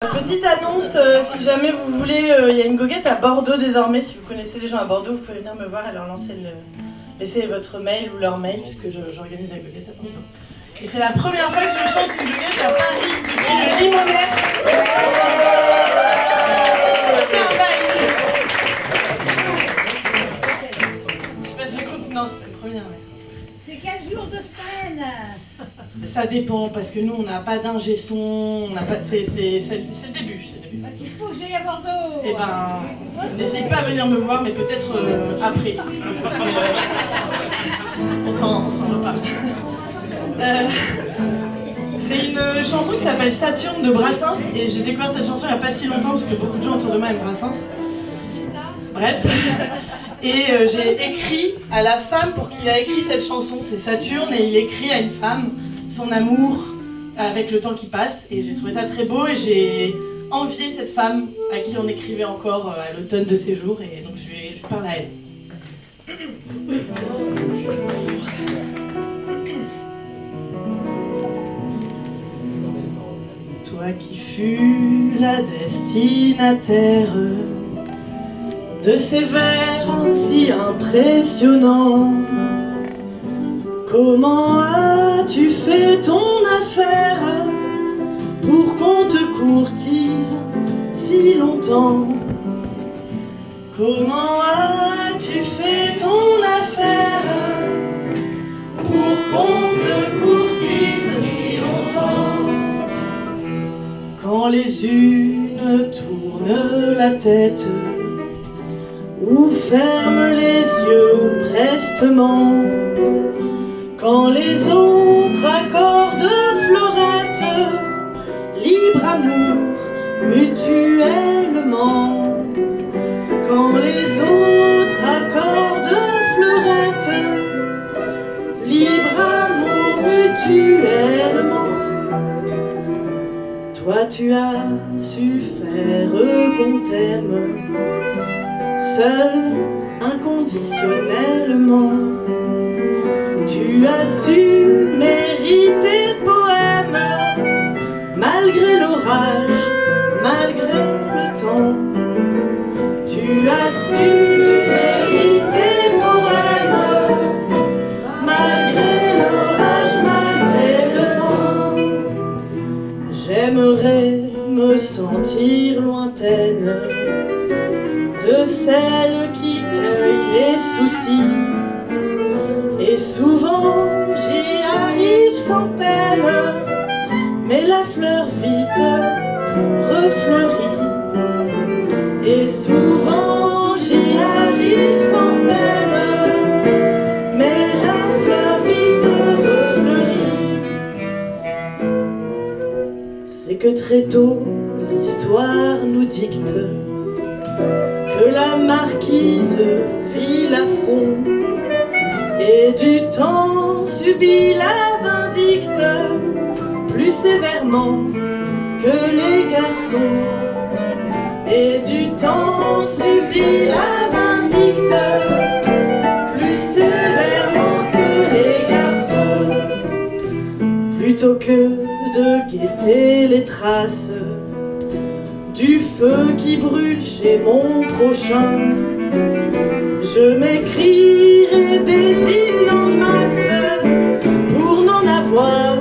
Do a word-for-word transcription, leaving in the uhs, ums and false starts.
Petite annonce, euh, si jamais vous voulez, il euh, y a une goguette à Bordeaux désormais. Si vous connaissez des gens à Bordeaux, vous pouvez venir me voir et leur lancer le... laisser votre mail ou leur mail, puisque je, j'organise la goguette à Bordeaux. Et c'est la première fois que je chante une goguette à Paris, depuis le Limonette. C'est un bail. Je sais pas si ça compte, non, c'est pas une première. Mais... C'est quel jour de semaine? Ça dépend, parce que nous on n'a pas d'ingé son, on n'a pas... c'est, c'est, c'est, c'est le début. C'est le début. Parce qu'il faut que j'aille à Bordeaux. Eh ben, n'hésite pas à venir me voir, mais peut-être euh, après. Mais, euh, on s'en, on s'en reparle. Euh, c'est une chanson qui s'appelle Saturne de Brassens, et j'ai découvert cette chanson il n'y a pas si longtemps, parce que beaucoup de gens autour de moi aiment Brassens. Bref. Et euh, j'ai écrit à la femme pour qui il a écrit cette chanson, c'est Saturne, et il écrit à une femme son amour avec le temps qui passe, et j'ai trouvé ça très beau, et j'ai envié cette femme à qui on écrivait encore à l'automne de ses jours, et donc je lui, je lui parle à elle. Toi qui fus la destinataire de ces vers si impressionnants, comment as-tu fait ton affaire pour qu'on te courtise si longtemps? Comment as-tu fait ton affaire pour qu'on te courtise si longtemps? Quand les unes tournent la tête ou ferment les yeux prestement, quand les autres accordent fleurettes, libre amour mutuellement, quand les autres accordent fleurettes, libre amour mutuellement, toi tu as su faire qu'on t'aime seul, inconditionnellement. Tu as su mériter poème, malgré l'orage, malgré le temps. Tu as su mériter poème, malgré l'orage, malgré le temps. J'aimerais me sentir lointaine de celle qui cueille les soucis, et souvent j'y arrive sans peine, mais la fleur vite refleurit, et souvent j'y arrive sans peine, mais la fleur vite refleurit. C'est que très tôt l'histoire nous dicte que la marquise vit l'affront, et du temps subit la vindicte plus sévèrement que les garçons, et du temps subit la vindicte plus sévèrement que les garçons. Plutôt que de guetter les traces du feu qui brûle chez mon prochain, je m'écrirai des hymnes en masse pour n'en avoir